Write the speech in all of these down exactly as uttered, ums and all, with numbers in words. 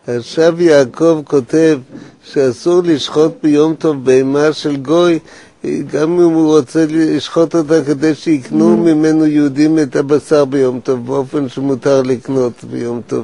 עכשיו יעקב כותב שאסור לשחוט ביום טוב בהמה של גוי, גם אם הוא רוצה לשחוט אותה כדי שיקנו ממנו יהודים את הבשר ביום טוב, באופן שמותר לקנות ביום טוב.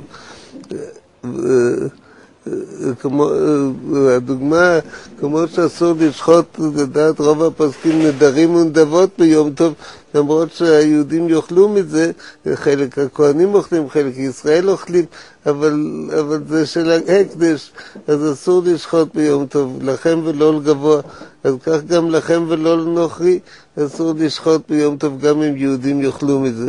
כמו הדוגמה, כמו שאסור לשחוט, לדעת רוב הפוסקים נדרים ונדבות ביום טוב, למרות שהיהודים יאכלו מזה, חלק הכהנים אוכלים, חלק ישראל אוכלים, אבל, אבל זה של ההקדש, אז אסור לשחוט ביום טוב, לכם ולא לגבוה, אז כך גם לכם ולא לנוכרי, אסור לשחוט ביום טוב, גם אם יהודים יאכלו מזה.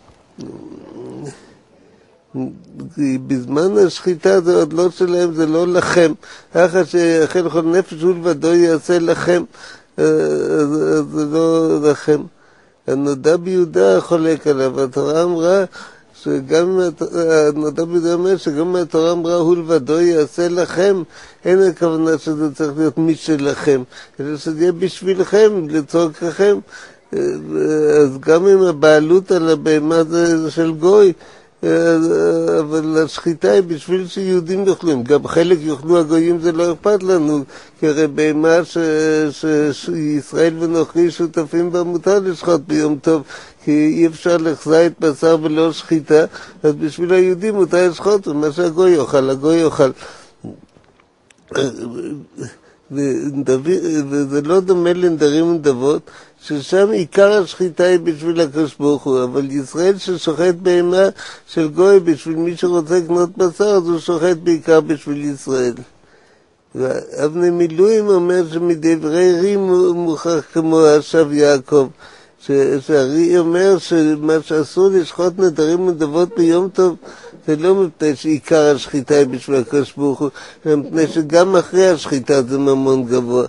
בזמן השחיטה זה עוד לא שלהם, זה לא לכם, אחרי שאכל כל נפש ולבדו יעשה לכם, זה לא לכם. הנודע ביהודה חולק עליו, התורה אמרה שגם, הנודע ביהודה אומר שגם התורה אמרה הוא לבדו יעשה לכם, אין הכוונה שזה צריך להיות מי שלכם, אלא שזה יהיה בשבילכם, לצורככם. אז גם אם הבעלות על הבהמה זה של גוי, אבל השחיטה היא בשביל שיהודים יאכלו, גם חלק יאכלו הגויים, זה לא אכפת לנו, כי הרי בהמה שישראל ונוכרי שותפים בה מותר לשחוט ביום טוב, כי אי אפשר לחזית בשר ולא שחיטה, אז בשביל היהודים מותר לשחוט, ומה שהגוי יאכל, הגוי יאכל. וזה לא דומה לנדרים ונדבות, ששם עיקר השחיטה היא בשביל הקדוש ברוך הוא, אבל ישראל ששוחט בהמה של גוי בשביל מי שרוצה לקנות בשר, אז הוא שוחט בעיקר בשביל ישראל. ואבני מילואים אומר שמדברי רי מוכח כמו עכשיו יעקב, שהרי אומר שמה שאסור לשחוט נדרים ונדבות ביום טוב, זה לא מפני שעיקר השחיטה היא בשביל הקדוש ברוך הוא, אלא מפני שגם אחרי השחיטה זה ממון גבוה.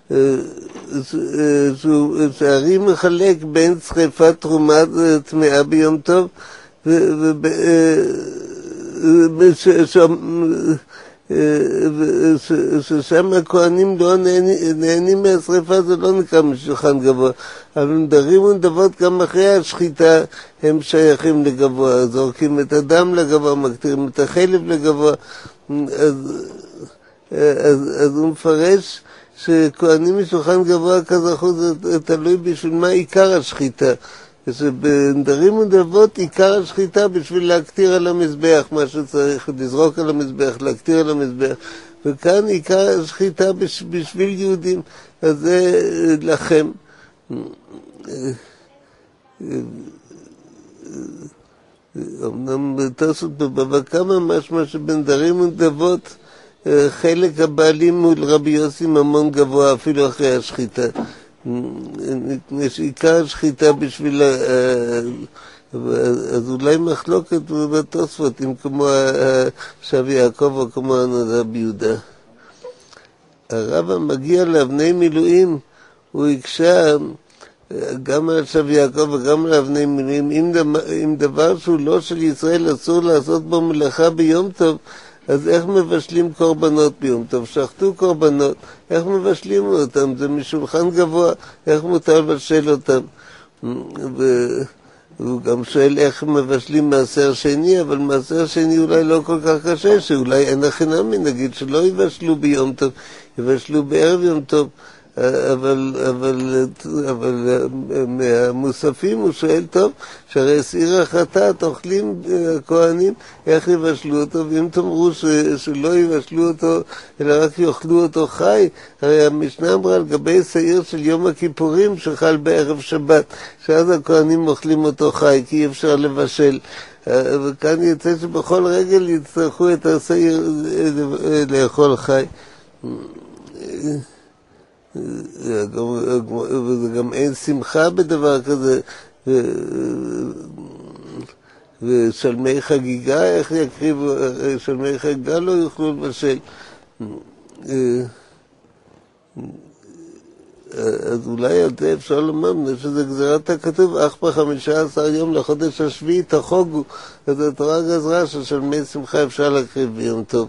שהרי מחלק בין שריפת תרומה טמאה ביום טוב ששם הכהנים לא נהנים מהשריפה, זה לא נקרא משולחן גבוה, אבל נדרים ונדבות גם אחרי השחיטה הם שייכים לגבוה, זורקים את הדם לגבוה, מקטירים את החלב לגבוה. אז, אז, אז הוא מפרש שכהנים משולחן גבוה כזכור זה תלוי בשביל מה עיקר השחיטה, שבנדרים ונדבות עיקר השחיטה בשביל להקטיר על המזבח, מה שצריך לזרוק על המזבח, להקטיר על המזבח, וכאן עיקר השחיטה בשביל יהודים, אז זה לכם. אמנם תוספות בבבא קמא משמע שבנדרים ונדבות חלק הבעלים מול רבי יוסי ממון גבוה אפילו אחרי השחיטה. יש עיקר השחיטה בשביל, אז אולי מחלוקת בתוספות, אם כמו עכשיו יעקב או כמו הנודע ביהודה. הרב המגיע לאבני מילואים, הוא הקשה גם על עכשיו יעקב וגם על אבני מילואים, אם דבר שהוא לא של ישראל אסור לעשות בו מלאכה ביום טוב, אז איך מבשלים קורבנות ביום טוב? שחטו קורבנות, איך מבשלים אותם? זה משולחן גבוה, איך מותר לבשל אותם? והוא גם שואל איך מבשלים מעשר שני, אבל מעשר שני אולי לא כל כך קשה, שאולי אין החינמי, נגיד שלא יבשלו ביום טוב, יבשלו בערב יום טוב, אבל, אבל, אבל מהמוספים הוא שואל טוב, שהרי סעיר החטאת אוכלים כהנים, איך יבשלו אותו? ואם תאמרו ש, שלא יבשלו אותו, אלא רק יאכלו אותו חי, הרי המשנה אמרה על גבי סעיר של יום הכיפורים שחל בערב שבת, שאז הכהנים אוכלים אותו חי, כי אי אפשר לבשל. וכאן יצא שבכל רגל יצטרכו את הסעיר לאכול חי. וזה גם אין שמחה בדבר כזה, ושלמי חגיגה, איך יקריבו, שלמי חגיגה לא יוכלו לבשל. אז אולי על זה אפשר לומר, שזה גזירת הכתוב, אך בחמישה עשר יום לחודש השביעי תחוגו, אז התורה גזרה ששלמי שמחה אפשר להקריב ביום טוב.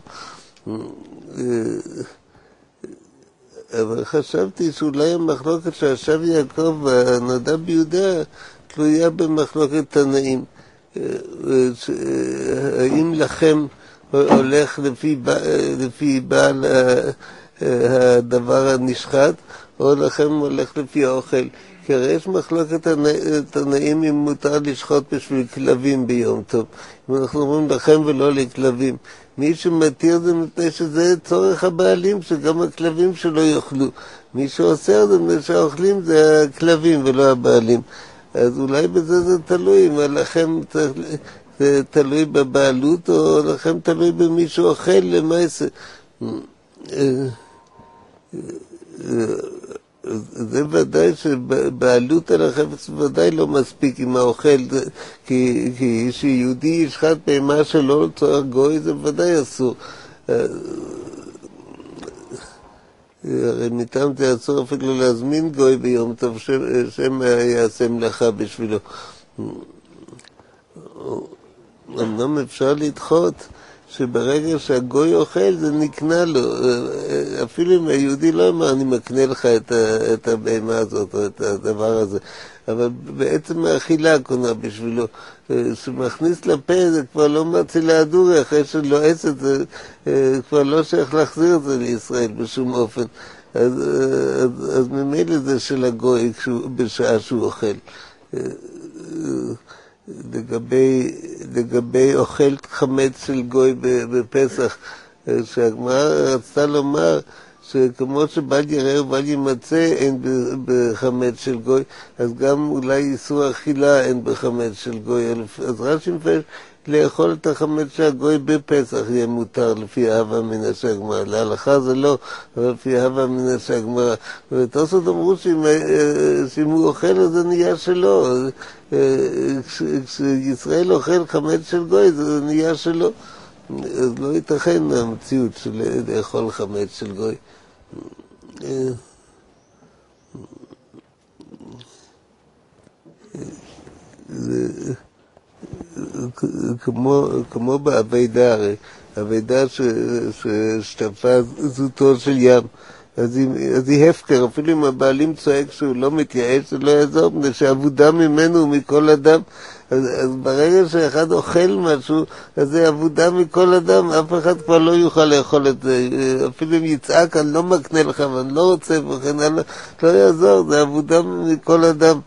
אבל חשבתי שאולי המחלוקת שעכשיו יעקב והנודע ביהודה תלויה במחלוקת תנאים. האם לכם הולך לפי, לפי בעל הדבר הנשחט, או לחם הולך לפי האוכל. כי הרי יש מחלוקת תנאים אם מותר לשחוט בשביל כלבים ביום טוב. אם אנחנו אומרים לכם ולא לכלבים. מי שמתיר זה מפני שזה צורך הבעלים, שגם הכלבים שלו יאכלו. מי שאוסר זה מפני שהאוכלים זה הכלבים ולא הבעלים. אז אולי בזה זה תלוי, אם לכם זה תלוי בבעלות, או לכם תלוי במי שאוכל למעשה. זה ודאי שבעלות על החפץ ודאי לא מספיק עם האוכל, כי, כי שיהודי ישחט בהמה שלא לצורך גוי זה ודאי אסור. הרי מטעם זה אסור אפילו להזמין גוי ביום טוב שם יעשה מלאכה בשבילו. אמנם אפשר לדחות שברגע שהגוי אוכל זה נקנה לו, אפילו אם היהודי לא אמר אני מקנה לך את, ה, את הבהמה הזאת או את הדבר הזה, אבל בעצם האכילה קונה בשבילו, שמכניס לפה זה כבר לא מצילה הדורי, אחרי שלועס את זה כבר לא שייך להחזיר את זה לישראל בשום אופן, אז, אז, אז ממילא זה של הגוי כשהוא, בשעה שהוא אוכל. לגבי, לגבי אוכל חמץ של גוי בפסח, שהגמרא רצתה לומר שכמו שבל יראה ובל ימצא אין בחמץ של גוי, אז גם אולי איסור אכילה אין בחמץ של גוי. אז רש"י מפרש לאכול את החמץ של הגוי בפסח יהיה מותר לפי אהבה מן השגמרא. להלכה זה לא, אבל לפי אהבה מן השגמרא. ותוספות אמרו שאם, שאם הוא אוכל אז זה נהיה שלו. כשישראל אוכל חמץ של גוי זה נהיה שלו. אז לא ייתכן המציאות של לאכול חמץ של גוי. זה כמו, כמו באביידה, הרי אביידה ששטפה זוטו של ים, אז היא, אז היא הפקר, אפילו אם הבעלים צועק שהוא לא מתייאש, זה לא יעזור, מפני שעבודה ממנו ומכל אדם. אז, אז ברגע שאחד אוכל משהו, אז זה עבודה מכל אדם, אף אחד כבר לא יוכל לאכול את זה, אפילו אם יצעק, אני לא מקנה לך, ואני לא רוצה, וכן הלאה, לא יעזור, זה עבודה מכל אדם.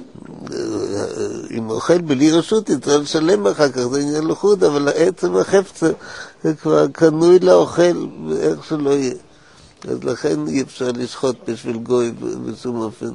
אם אוכל בלי רשות יצטרך לשלם אחר כך, זה עניין לחוד, אבל עצם החפצה זה כבר קנוי לאוכל, איך שלא יהיה. אז לכן אי אפשר לשחוט בשביל גוי בשום אופן.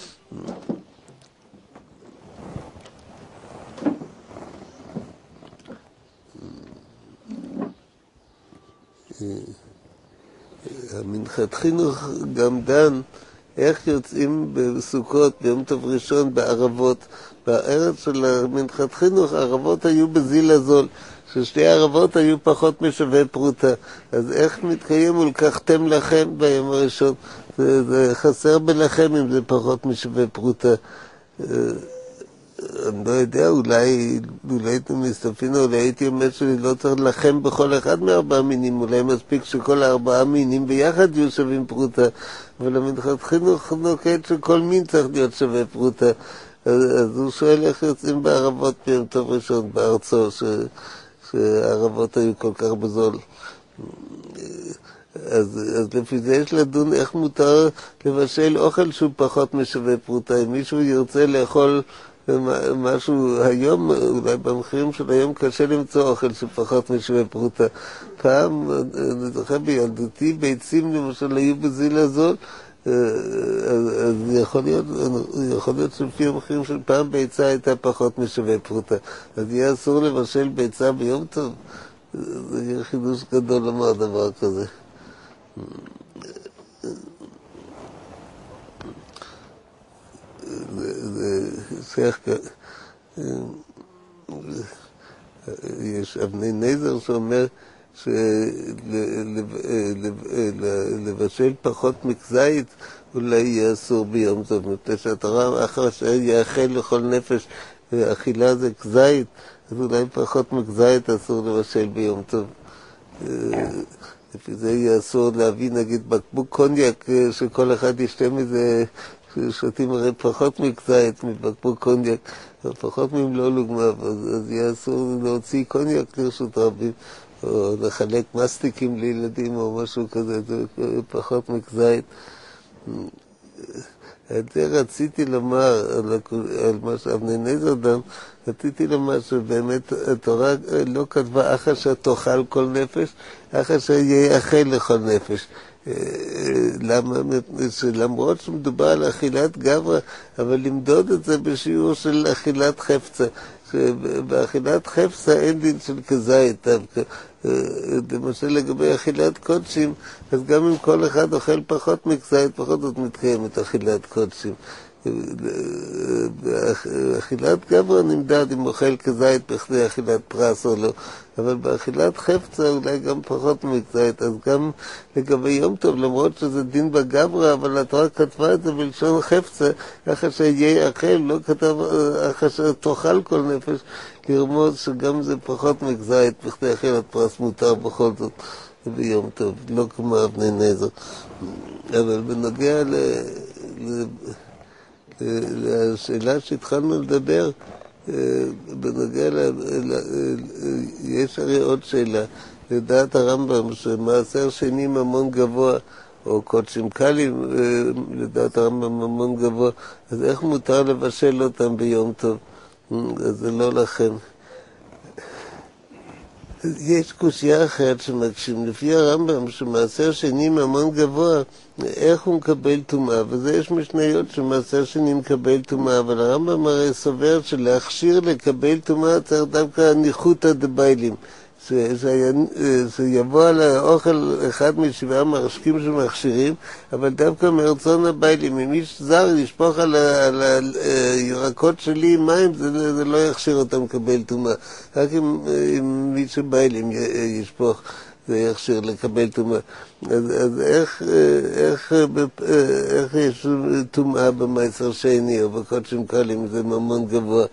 המנחת חינוך גם דן איך יוצאים בסוכות ביום טוב ראשון בערבות. בארץ של המנחת חינוך הערבות היו בזיל הזול, ששתי הערבות היו פחות משווה פרוטה. אז איך מתקיים ולקחתם לכם ביום הראשון? זה, זה חסר בלכם אם זה פחות משווה פרוטה. אני לא יודע, אולי, אולי מסתפינה, אולי הייתי אומר שאני לא צריך לכם בכל אחד מארבעה מינים, אולי מספיק שכל הארבעה מינים ביחד יהיו שווים פרוטה, אבל המנחת חינוך נוקט שכל מין צריך להיות שווה פרוטה. אז, אז הוא שואל איך יוצאים בערבות ביום טוב ראשון בארצו, ש, שהערבות היו כל כך בזול. אז, אז לפי זה יש לדון איך מותר לבשל אוכל שהוא פחות משווה פרוטה. אם מישהו ירצה לאכול משהו היום, אולי במחירים של היום קשה למצוא אוכל שפחות משווה פרוטה. פעם, אני זוכר בילדותי, ביצים למשל היו בזיל הזול, אז, אז יכול להיות, יכול להיות שלפי המחירים של פעם ביצה הייתה פחות משווה פרוטה. אז יהיה אסור לבשל ביצה ביום טוב. זה יהיה חידוש גדול לומר דבר כזה. זה שייך כ... יש אבני נזר שאומר שלבשל פחות מכזית אולי יהיה אסור ביום טוב, מפני שהתורה אחר שיאכל לכל נפש אכילה זה כזית, אז אולי פחות מכזית אסור לבשל ביום טוב. לפי זה יהיה אסור להביא נגיד בקבוק קוניאק שכל אחד ישתה מזה, שותים הרי פחות מכזית מבקבוק קוניאק, פחות ממלוא לוגמה, אז יהיה אסור להוציא קוניאק לרשות רבים, או לחלק מסטיקים לילדים או משהו כזה, זה פחות מכזית. את זה רציתי לומר על, על מה שאבני נזר דם, רציתי לומר שבאמת התורה לא כתבה אך אשר תאכל כל נפש, אך אשר יאכל לכל נפש. למה? שלמרות שמדובר על אכילת גברא, אבל למדוד את זה בשיעור של אכילת חפצה. שבאכילת חפצה אין דין של כזית דווקא. למשל לגבי אכילת קודשים, אז גם אם כל אחד אוכל פחות מכזית, פחות זאת מתקיימת אכילת קודשים. באכילת גברא נמדד אם אוכל כזית בכדי אכילת פרס או לא, אבל באכילת חפצה אולי גם פחות מכזית. אז גם לגבי יום טוב, למרות שזה דין בגברא, אבל התורה כתבה את זה בלשון חפצה, ככה שיהיה אכל, לא כתב ככה שתאכל כל נפש, לרמוז שגם זה פחות מכזית בכדי אכילת פרס מותר בכל זאת ביום טוב, לא כמו אבני נזר. אבל בנוגע ל... ל... לשאלה שהתחלנו לדבר, בנוגע ל... יש הרי עוד שאלה, לדעת הרמב"ם שמעשר שני ממון גבוה, או קודשים קלים, לדעת הרמב"ם ממון גבוה, אז איך מותר לבשל אותם ביום טוב? אז זה לא לכם. יש קושיה אחרת שמקשים, לפי הרמב"ם שמעשר שני ממון גבוה, איך הוא מקבל טומאה, וזה יש משניות שמעשר שני מקבל טומאה, אבל הרמב"ם הרי סובר שלהכשיר לקבל טומאה צריך דווקא ניחותא דביילים, שיבוא על האוכל אחד משבעה מרשקים שמכשירים, אבל דווקא מרצון הביילים, אם איש זר ישפוך על, על הירקות שלי מים, זה, זה לא יכשיר אותם לקבל טומאה, רק אם, אם מישהו ביילים ישפוך זה יכשיר לקבל טומאה. אז, אז איך, איך, איך יש טומאה במעשר שני או בקודשים קלים, זה ממון גבוה?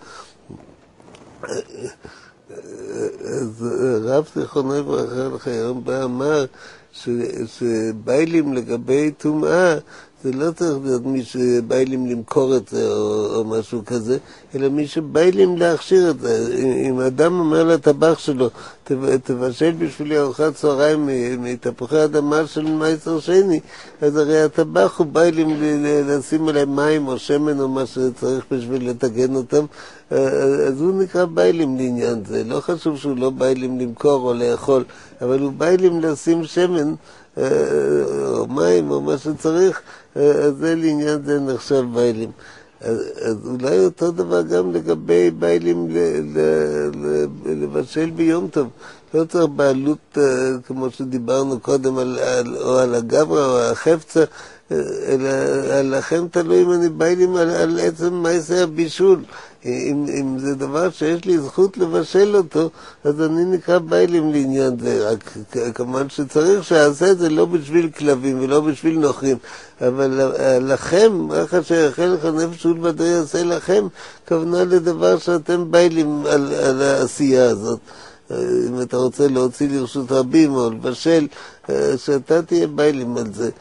אז רב זיכרונו לברכה לחיים בא אמר שביילים לגבי טומאה זה לא צריך להיות מי שביילים למכור את זה או, או משהו כזה, אלא מי שביילים להכשיר את זה. אם אדם אומר לטבח שלו, תבשל בשבילי ארוחת צהריים מתפוחי אדמה של מעשר שני, אז הרי הטבח הוא ביילים לשים עליהם מים או שמן או מה שצריך בשביל לתגן אותם, אז הוא נקרא ביילים לעניין זה. לא חשוב שהוא לא ביילים למכור או לאכול, אבל הוא ביילים לשים שמן או מים או מה שצריך, אז זה לעניין זה נחשב ביילים. אז, אז אולי אותו דבר גם לגבי ביילים לבשל ביום טוב. לא צריך בעלות כמו שדיברנו קודם על, על, או על הגברא או על החפצה, אלא לכם תלוי אם אני ביילים על, על עצם מעשה הבישול. אם, אם זה דבר שיש לי זכות לבשל אותו, אז אני נקרא ביילים לעניין זה. רק כמובן שצריך שעשה את זה לא בשביל כלבים ולא בשביל נוחים, אבל לכם, רק שיחל לך נפש ולבדו יעשה לכם, כוונה לדבר שאתם ביילים על, על העשייה הזאת. אם אתה רוצה להוציא לרשות רבים או לבשל, שאתה תהיה ביילים על זה.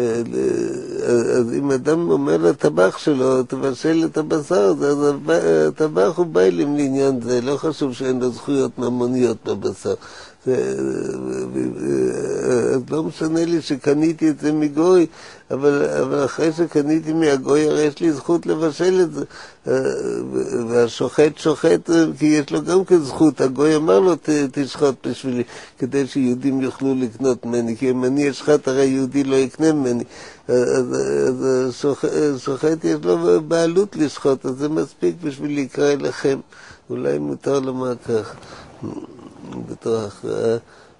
אז אם אדם אומר לטבח שלו, תבשל את הבשר, אז הטבח הוא ביילים לעניין זה, לא חשוב שאין לו זכויות ממוניות בבשר. אז לא משנה לי שקניתי את זה מגוי, אבל, אבל אחרי שקניתי מהגוי הרי יש לי זכות לבשל את זה, והשוחט שוחט כי יש לו גם כזכות. הגוי אמר לו תשחט בשבילי כדי שיהודים יוכלו לקנות ממני, כי אם אני אשחט הרי יהודי לא יקנה ממני. אז, אז שוחט, שוחט יש לו בעלות לשחוט, אז זה מספיק בשביל להיקרא לכם. אולי מותר לומר כך בתור הכרעה.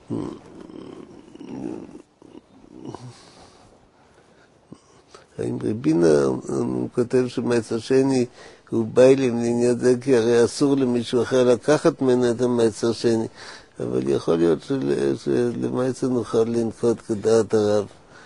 האם רבינה כותב שמעשר שני הוא ביילים לעניין זה, כי הרי אסור למישהו אחר לקחת ממנו את המעשר שני, אבל יכול להיות של, שלמעשר נוכל לנקוט כדעת הרב.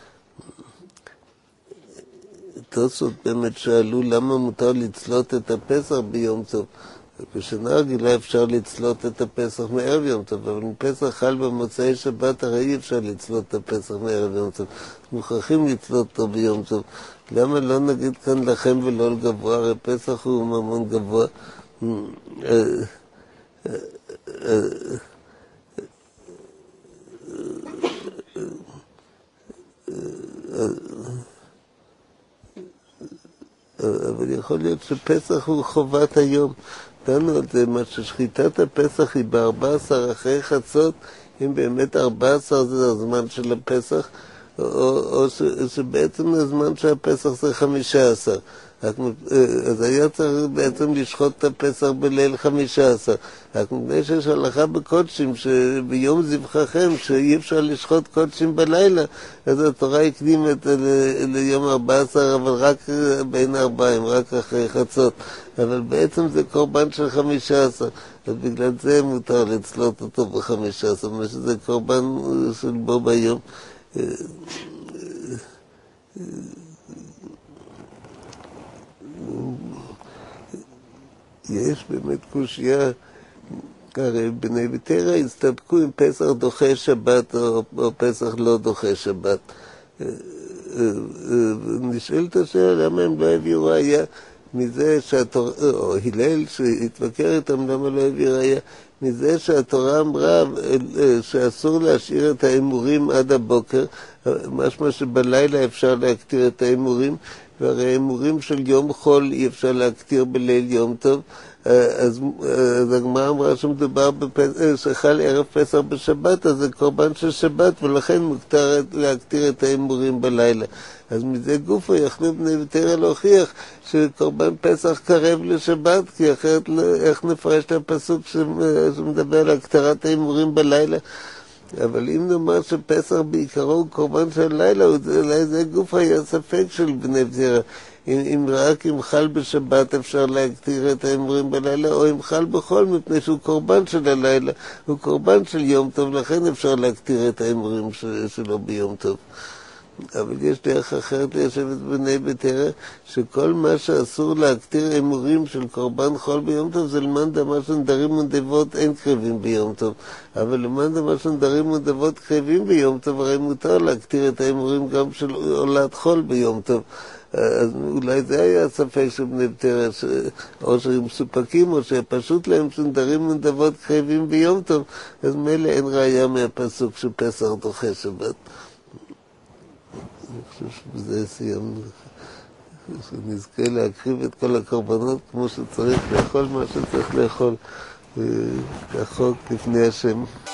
תוספות באמת שאלו למה מותר לצלות את הפסח ביום טוב. בשנה רגילה אפשר לצלות את הפסח מערב יום טוב, אבל אם פסח חל במוצאי שבת הרי אי אפשר לצלות את הפסח מערב יום טוב, מוכרחים לצלות אותו ביום טוב. למה לא נגיד כאן לכם ולא לגבוה? הרי פסח הוא ממון גבוה. אבל יכול להיות שפסח הוא חובת היום. דנו על זה, מה ששחיטת הפסח היא ב-ארבע עשרה אחרי חצות, אם באמת ארבע עשרה זה הזמן של הפסח, או, או ש, שבעצם הזמן של הפסח זה חמישה עשר. אז היה צריך בעצם לשחוט את הפסח בליל חמישה עשר. רק מפני שיש הלכה בקודשים שביום זבחכם שאי אפשר לשחוט קודשים בלילה, אז התורה הקדימת ליום ארבע עשר, אבל רק בין ארבעים, רק אחרי חצות. אבל בעצם זה קורבן של חמישה עשר, אז בגלל זה מותר לצלות אותו בחמישה עשר, מה שזה קורבן של בו ביום. יש באמת קושיה, הרי בני ביתר הסתפקו עם פסח דוחה שבת או, או פסח לא דוחה שבת. נשאלת השאלה למה הם לא הביאו ראיה מזה שהתורה, או הלל שהתווכר איתם למה לא הביאו ראיה, מזה שהתורה אמרה שאסור להשאיר את האמורים עד הבוקר, משמע שבלילה אפשר להקטיר את האמורים, והרי האמורים של יום חול אי אפשר להקטיר בליל יום טוב, אז, אז הגמרא אמרה שמדובר בפס... שחל ערב פסח בשבת, אז זה קורבן של שבת, ולכן מותר להקטיר את האמורים בלילה. אז מזה גופו יכלו בני ביתר להוכיח שקורבן פסח קרב לשבת, כי אחרת איך נפרש את הפסוק שמדבר על הקטרת האמורים בלילה. אבל אם נאמר שפסח בעיקרו הוא קורבן של לילה, אולי זה גוף היה ספק של בני ביתר. אם, אם רק אם חל בשבת אפשר להקטיר את האמורים בלילה, או אם חל בחול, מפני שהוא קורבן של הלילה, הוא קורבן של יום טוב, לכן אפשר להקטיר את האמורים שלו ביום טוב. אבל יש דרך אחרת ליישבת בני ביתר, שכל מה שאסור להקטיר אמורים של קורבן חול ביום טוב, זה למען דמה שנדרים ונדבות אין קרבים ביום טוב. אבל למען דמה שנדרים ונדבות קרבים ביום טוב, הרי מותר להקטיר את האמורים גם של עולת חול ביום טוב. אז אולי זה היה הספק של בני ביתר, או שהם מסופקים, או שפשוט להם שנדרים ונדבות קרבים ביום טוב, אז מילא אין ראיה מהפסוק שפסח דוחה שבת. אני חושב שבזה סיימנו, שנזכה להקריב את כל הקורבנות כמו שצריך לאכול מה שצריך לאכול כחוק לפני השם.